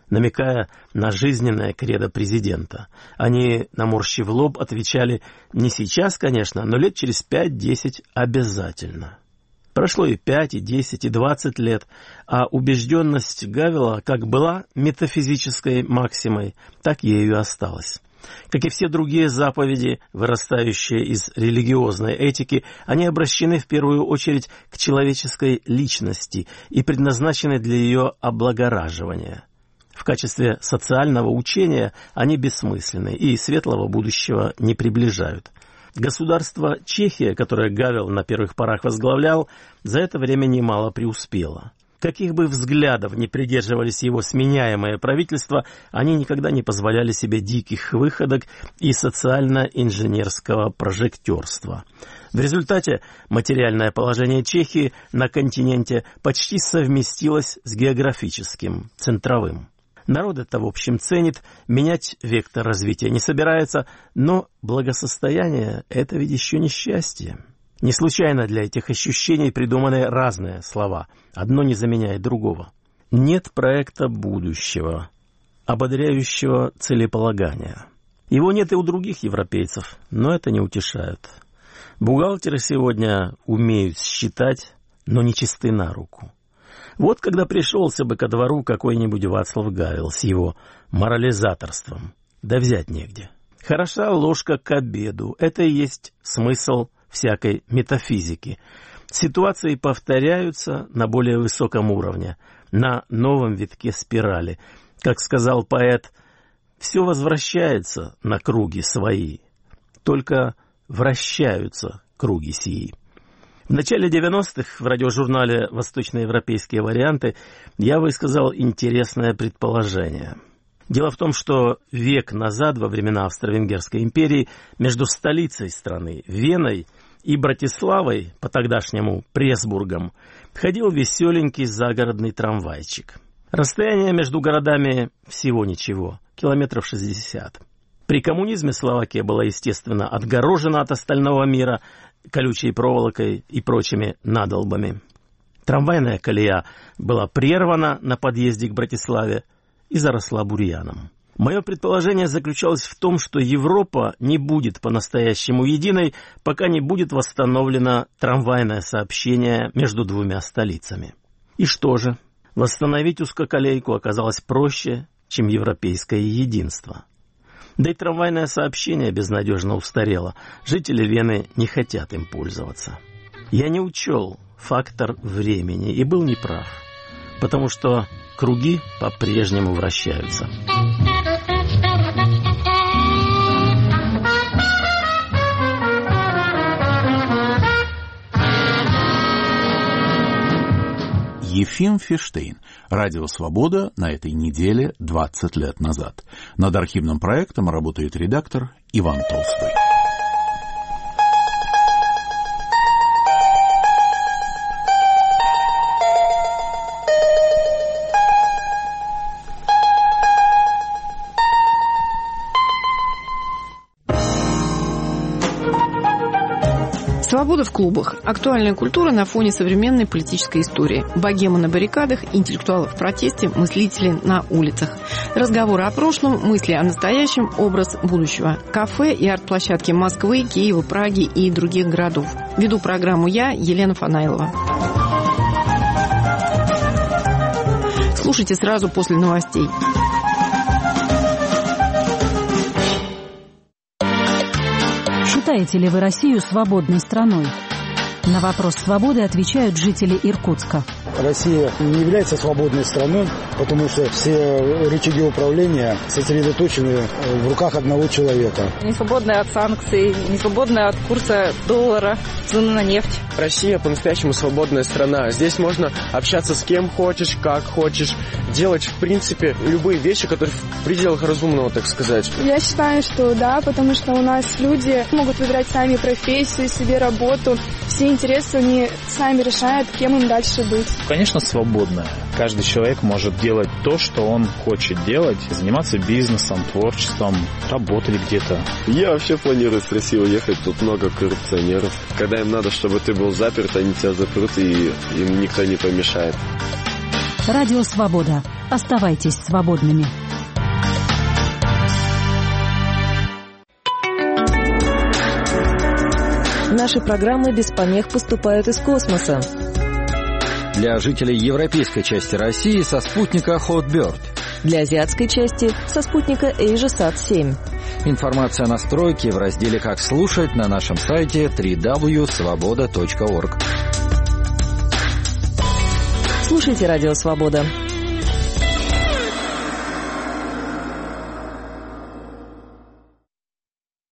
намекая на жизненное кредо президента. Они, наморщив лоб, отвечали: не сейчас, конечно, но лет через пять-десять обязательно. Прошло и пять, и десять, и двадцать лет, а убежденность Гавела как была метафизической максимой, так ею и осталась. Как и все другие заповеди, вырастающие из религиозной этики, они обращены в первую очередь к человеческой личности и предназначены для ее облагораживания. В качестве социального учения они бессмысленны и светлого будущего не приближают. Государство Чехия, которое Гавел на первых порах возглавлял, за это время немало преуспело. Каких бы взглядов ни придерживались его сменяемые правительства, они никогда не позволяли себе диких выходок и социально-инженерского прожектерства. В результате материальное положение Чехии на континенте почти совместилось с географическим, центровым. Народ это, в общем, ценит, менять вектор развития не собирается, но благосостояние – это ведь еще не счастье. Не случайно для этих ощущений придуманы разные слова, одно не заменяет другого. Нет проекта будущего, ободряющего целеполагания. Его нет и у других европейцев, но это не утешает. Бухгалтеры сегодня умеют считать, но не чисты на руку. Вот когда пришелся бы ко двору какой-нибудь Вацлав Гавел с его морализаторством, да взять негде. Хороша ложка к обеду, это и есть смысл всякой метафизики. Ситуации повторяются на более высоком уровне, на новом витке спирали. Как сказал поэт, все возвращается на круги свои, только вращаются круги сии. В начале девяностых в радиожурнале «Восточноевропейские варианты» я высказал интересное предположение. Дело в том, что век назад, во времена Австро-Венгерской империи, между столицей страны, Веной, и Братиславой, по-тогдашнему Пресбургом, ходил веселенький загородный трамвайчик. Расстояние между городами всего ничего, километров шестьдесят. При коммунизме Словакия была, естественно, отгорожена от остального мира колючей проволокой и прочими надолбами. Трамвайная колея была прервана на подъезде к Братиславе и заросла бурьяном. Мое предположение заключалось в том, что Европа не будет по-настоящему единой, пока не будет восстановлено трамвайное сообщение между двумя столицами. И что же? Восстановить узкоколейку оказалось проще, чем европейское единство. Да и трамвайное сообщение безнадежно устарело. Жители Вены не хотят им пользоваться. Я не учел фактор времени и был неправ, потому что круги по-прежнему вращаются. Ефим Фиштейн. Радио «Свобода» на этой неделе двадцать лет назад. Над архивным проектом работает редактор Иван Толстой. Свобода в клубах. Актуальная культура на фоне современной политической истории. Богема на баррикадах, интеллектуалы в протесте, мыслители на улицах. Разговоры о прошлом, мысли о настоящем, образ будущего. Кафе и арт-площадки Москвы, Киева, Праги и других городов. Веду программу я, Елена Фанаилова. Слушайте сразу после новостей. Считаете ли вы Россию свободной страной? На вопрос свободы отвечают жители Иркутска. Россия не является свободной страной, потому что все рычаги управления сосредоточены в руках одного человека. Не свободная от санкций, не свободная от курса доллара, цены на нефть. Россия по-настоящему свободная страна. Здесь можно общаться с кем хочешь, как хочешь, делать, в принципе, любые вещи, которые в пределах разумного, так сказать. Я считаю, что да, потому что у нас люди могут выбирать сами профессию, себе работу. Все интересы они сами решают, кем им дальше быть. Конечно, свободная. Каждый человек может делать то, что он хочет делать, заниматься бизнесом, творчеством, работать где-то. Я вообще планирую в Россию уехать, тут много коррупционеров. Когда им надо, чтобы ты был заперт, они тебя запрут, и им никто не помешает. Радио «Свобода». Оставайтесь свободными. Наши программы без помех поступают из космоса. Для жителей европейской части России со спутника Hotbird. Для азиатской части со спутника AsiaSat семь. Информация о настройке в разделе «Как слушать» на нашем сайте дабл ю дабл ю дабл ю точка свобода точка орг. Слушайте «Радио Свобода».